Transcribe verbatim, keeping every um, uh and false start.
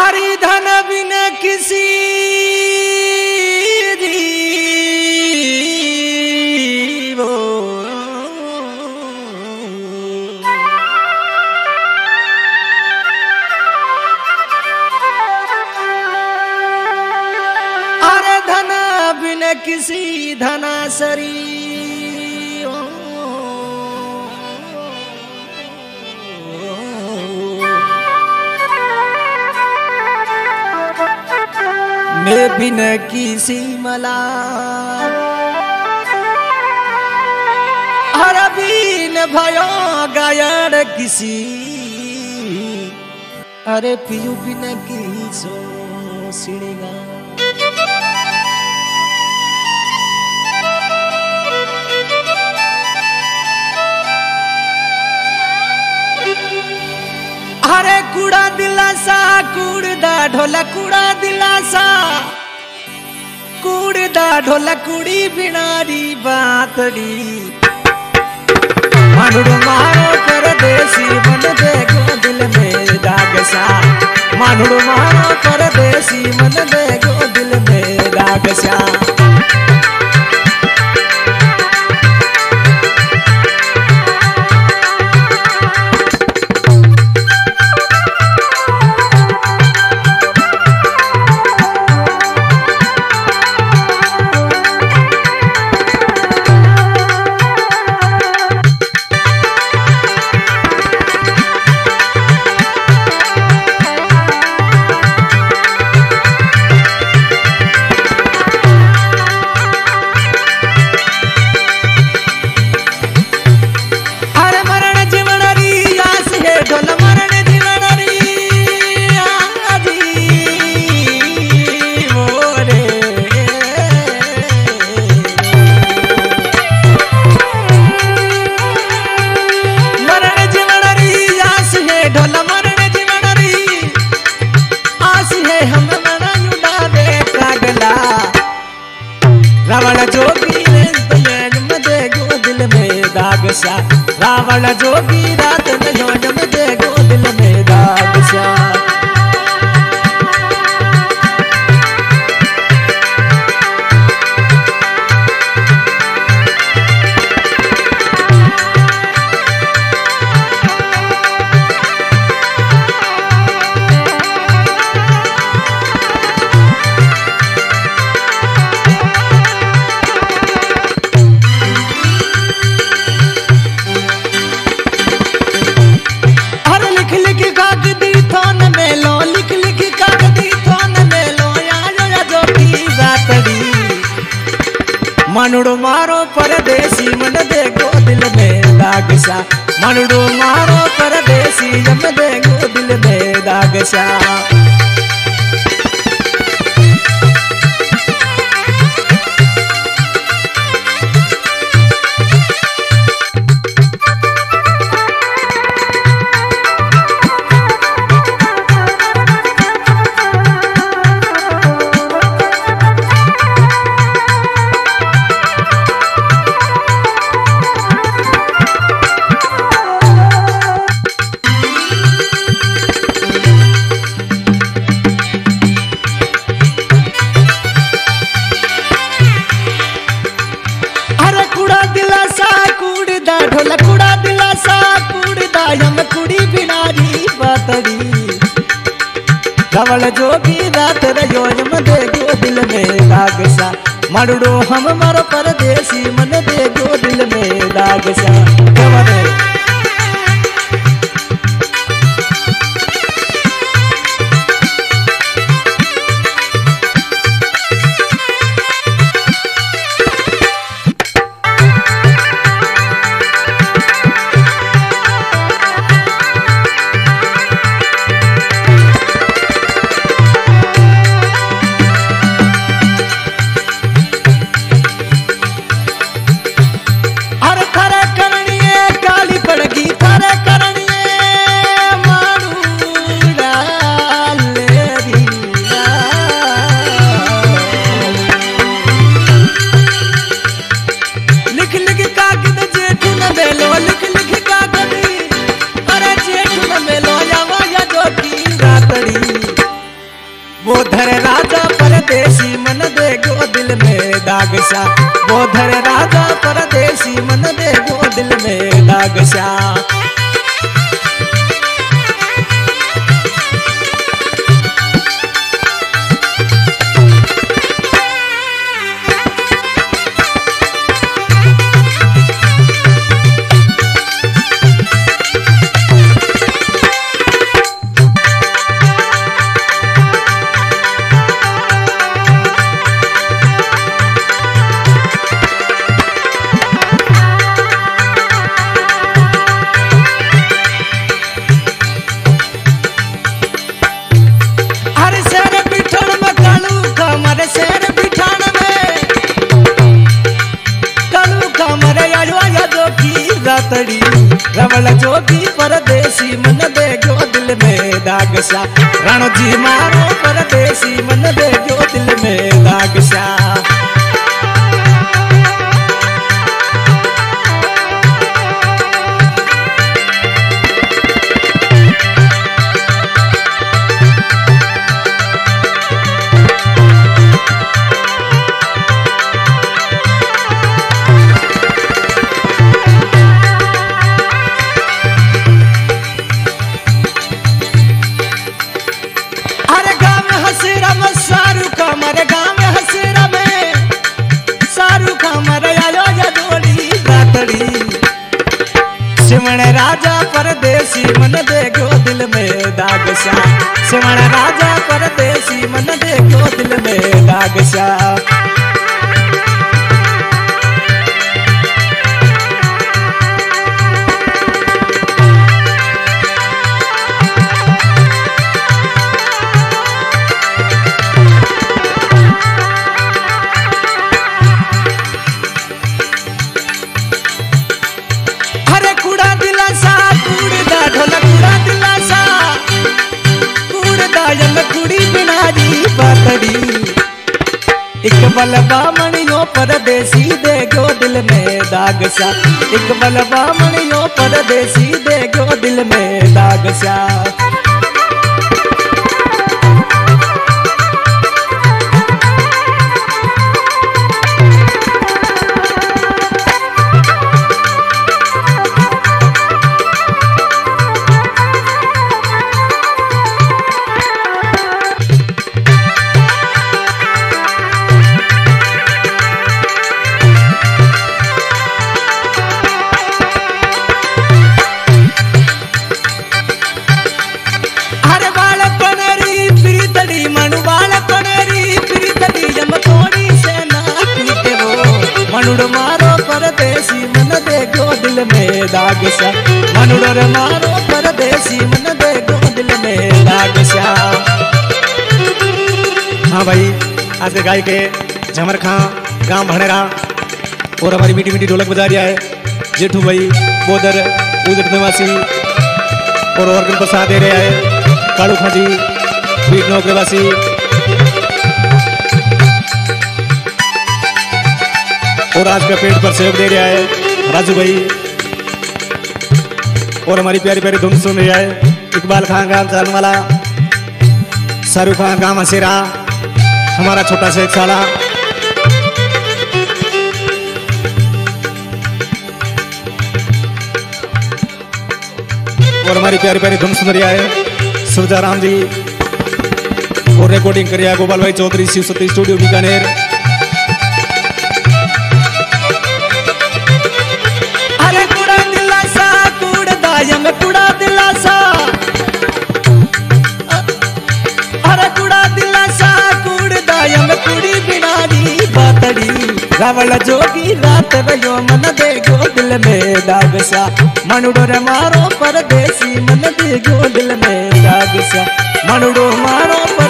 हरि धन बिन किसी जीवो अरे धन बिन किसी धनासरी मैं बिन किसी मला हर बिन भयो गायन किसी अरे पियू बिन किसो सिड़ेगा अरे कूड़ा दिलासा कूड़दा ढोला कूड़ा दिलासा कूड़दा ढोला कूड़ी बिनारी बातड़ी मानुड़ो मारो परदेसी मन देखो दिल में दागसा मानुड़ो मारो परदेसी मन देखो दिल में दागसा रावण जोगी दे गो दिल में दागसा रावण जोगी रात में जम दे गो दिल में दागसा मानुड़ो मारो परदेसी मन देखो दिल में दागसा मानुड़ो मारो परदेसी मन देखो दिल में दागसा ढोला कूड़ा दिलासा कूड़दा हम कुड़ी बिनारी बातड़ी रावण जोगी रात रहो यम देखो दिल में दागसा मारुड़ो हम मारो परदेसी मन देखो दिल में दागसा करनी बोधर राजा परदेसी मन देगो दिल में दाग सा। बोधर राजा परदेसी मन देगो दिल में दाग सा। रवल जोगी परदेसी मन देगो दिल में दाग सा। रण जी मारो परदेसी मन देगो दिल में दाग सा। सिमण राजा परदेसी मन देगो दिल में दाग सा। सिमण राजा परदेसी मन देगो दिल में दाग सा। एक बलबा मणियों परदेसी देगो दिल में दाग सा। एक बलबा मणियों परदेसी देगो दिल में दाग सा। मनुड़ मारो परदेसी मन देगो दिल में दाग सा। मनुड़ मारो परदेसी मन देगो दिल में दाग सा। हाँ भाई, आज के गाय के झमर खां गांव भणेरा और हमारी मीठी मीठी ढोलक बजा रहा है जेठू भाई बोधर उदर निवासी और ऑर्गन पर साथ दे रहे हैं कालू खां जी बीट नौकरवासी और आज का पेट पर सहयोग दे रहा है राजू भाई और हमारी प्यारी प्यारी धुन सुन रहा है इकबाल खान गांव चाल वाला, शाहरुख खान गांव हसेरा, हमारा छोटा सा एक साला और हमारी प्यारी प्यारी धुन सुन रहा है सुरजा राम जी और रिकॉर्डिंग कर रहा है गोपाल भाई चौधरी शिव सती स्टूडियो बीकानेर। यम कुड़ा दिलासा अरे कुड़ा दिलासा कुड़दा यम कुड़ी बिनारी बातड़ी रावल जोगी रात रयो मन देगो दिल में दाग सा। मनुड़ो मारो परदेसी मन देगो दिल में दाग सा। मनुड़ो मारो